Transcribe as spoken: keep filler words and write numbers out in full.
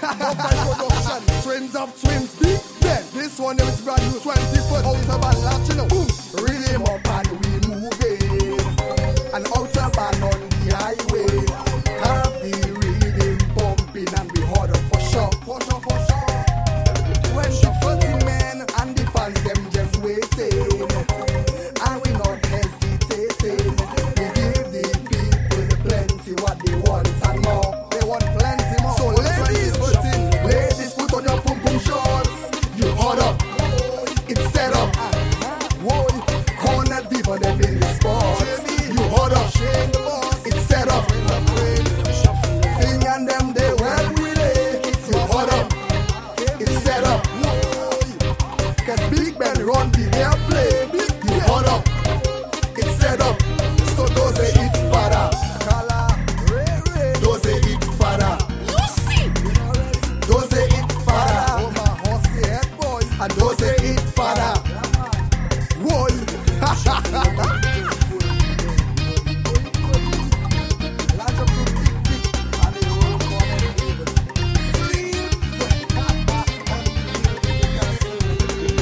Production, twins of twins, big Ben. This one is brand new, twenty foot out of a lot, you know. Boom, rhythm up and we moving, and out of and on the highway. Have the rhythm pumping and we hard up for sure, for sure, for sure. Twenty forty men and the fans them just waiting, and we not hesitating. We give the people plenty what they want and more. They want plenty more. So ladies, ladies, put on your pum pum shorts. You hard up, it's set up. Whoa, corner people them in the sport. You hard up, it's set up. Sing and them they well with it. You hard up, it's set up. Cause Big Ben run the airplane. You hard up, it's set up. So those are it father. Those are it father. Those are it father. And those are it father. Whoa.